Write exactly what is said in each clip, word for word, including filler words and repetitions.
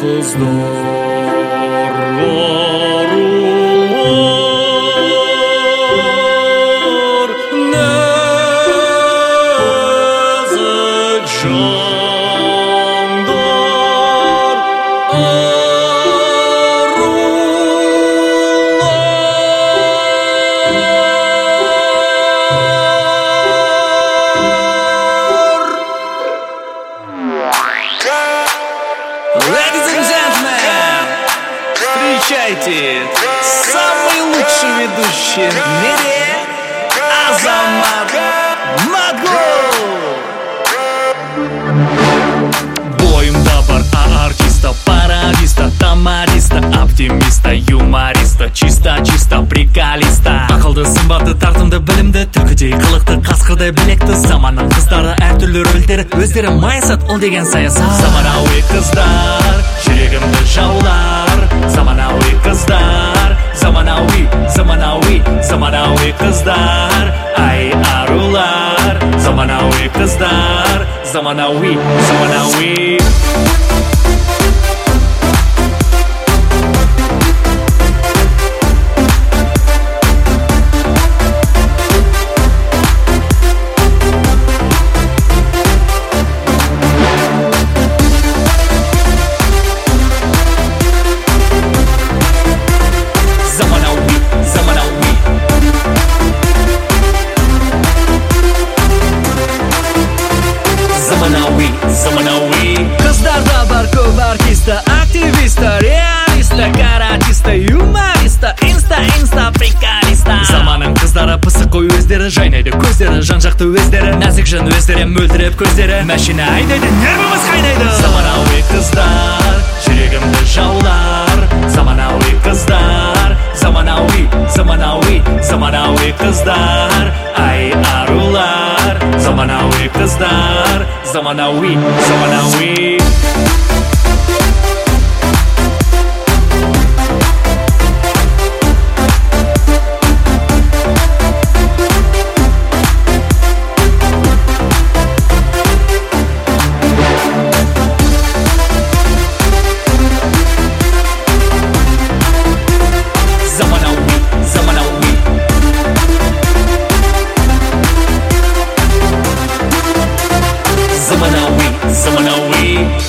kızlar arılar nazik canlar Ladies and gentlemen, встречайте, самый лучший ведущий в мире Азамат Маглов. Бойымда бар артиста, пародиста, тамариста, оптимиста, юмориста, чисто-чисто приколиста. Ақылды, сымбатты, тартымды, білімді, түлкідей қылықты, қасқырдай білекті. Заманның қыздары әртүрлі рөлдері, өздері майысат, ол деген саясат. Заманауи қыздар, жүрегімді жаулар. Заманауи қыздар, заманауи, заманауи, заманауи қыздар. Ай арулар, заманауи қыздар, заманауи, заманауи. Қыздарда бар көп артиста, активиста, реалиста, каратиста, юмориста, инста, инста, приколиста. Заманның қыздары пысық қой өздері, жайнайды көздері, жан-жақты өздері, нәзік жан өздері, мөлдіреп көздері, мәшина айдайды, нервіміз қайнайды. Заманауи қыздар, жүрегімді жаулар. Заманауи қыздар, заманауи, заманауи, заманауи қыздар. Ай арулар, заманауи қыздар, заманауи, заманауи. Заманауи, заманауи.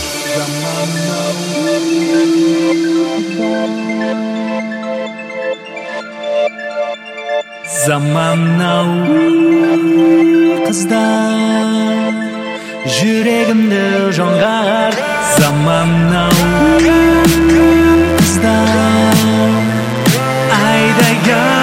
Заманауи қыздар, жүрегімді жоңғар. Заманауи қыздар, айдай